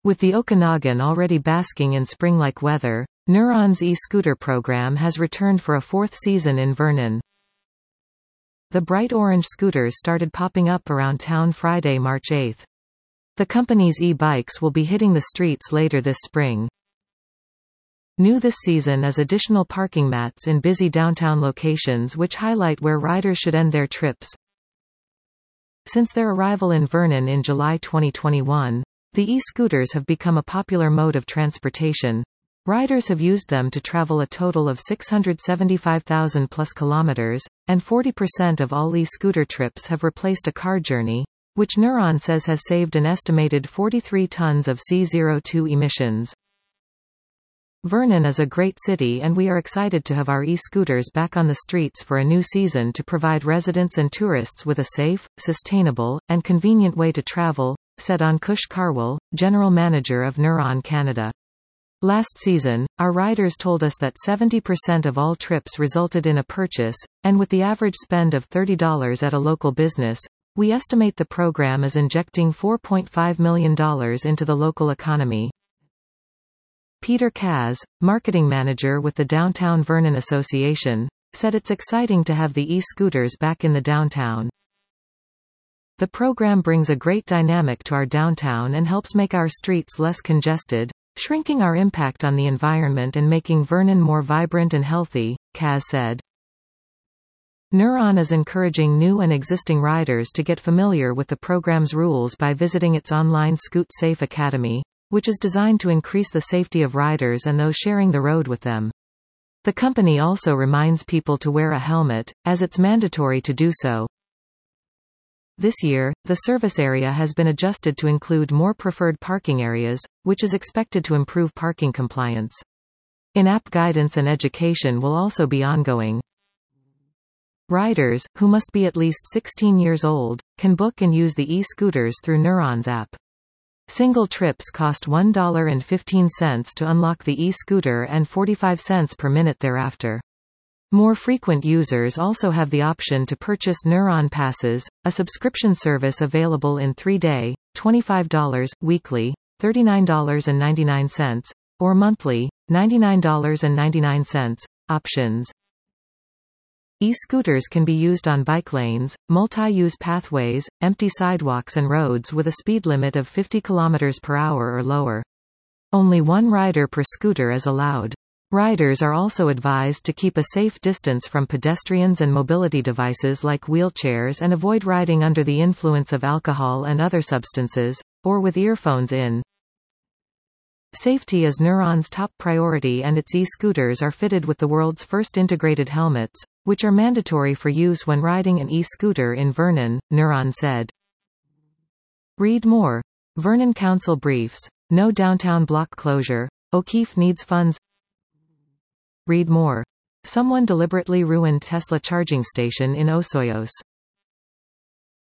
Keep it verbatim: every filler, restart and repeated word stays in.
With the Okanagan already basking in spring-like weather, Neuron's e-scooter program has returned for a fourth season in Vernon. The bright orange scooters started popping up around town Friday, March eighth. The company's e-bikes will be hitting the streets later this spring. New this season is additional parking mats in busy downtown locations which highlight where riders should end their trips. Since their arrival in Vernon in July twenty twenty-one, the e-scooters have become a popular mode of transportation. Riders have used them to travel a total of six hundred seventy-five thousand plus kilometers, and forty percent of all e-scooter trips have replaced a car journey, which Neuron says has saved an estimated forty-three tons of C O two emissions. Vernon is a great city and we are excited to have our e-scooters back on the streets for a new season to provide residents and tourists with a safe, sustainable, and convenient way to travel, said Ankush Karwal, General Manager of Neuron Canada. Last season, our riders told us that seventy percent of all trips resulted in a purchase, and with the average spend of thirty dollars at a local business, we estimate the program is injecting four point five million dollars into the local economy. Peter Kaz, marketing manager with the Downtown Vernon Association, said it's exciting to have the e-scooters back in the downtown. The program brings a great dynamic to our downtown and helps make our streets less congested, shrinking our impact on the environment and making Vernon more vibrant and healthy, Kaz said. Neuron is encouraging new and existing riders to get familiar with the program's rules by visiting its online Scoot Safe Academy, which is designed to increase the safety of riders and those sharing the road with them. The company also reminds people to wear a helmet, as it's mandatory to do so. This year, the service area has been adjusted to include more preferred parking areas, which is expected to improve parking compliance. In-app guidance and education will also be ongoing. Riders, who must be at least sixteen years old, can book and use the e-scooters through Neuron's app. Single trips cost one dollar and fifteen cents to unlock the e-scooter and forty-five cents per minute thereafter. More frequent users also have the option to purchase Neuron Passes, a subscription service available in three-day, twenty-five dollars, weekly, thirty-nine dollars and ninety-nine cents, or monthly, ninety-nine dollars and ninety-nine cents, options. E-scooters can be used on bike lanes, multi-use pathways, empty sidewalks and roads with a speed limit of fifty kilometers per hour or lower. Only one rider per scooter is allowed. Riders are also advised to keep a safe distance from pedestrians and mobility devices like wheelchairs and avoid riding under the influence of alcohol and other substances, or with earphones in. Safety is Neuron's top priority and its e-scooters are fitted with the world's first integrated helmets, which are mandatory for use when riding an e-scooter in Vernon, Neuron said. Read more. Vernon Council briefs. No downtown block closure. O'Keefe needs funds. Read more. Someone deliberately ruined Tesla charging station in Osoyoos.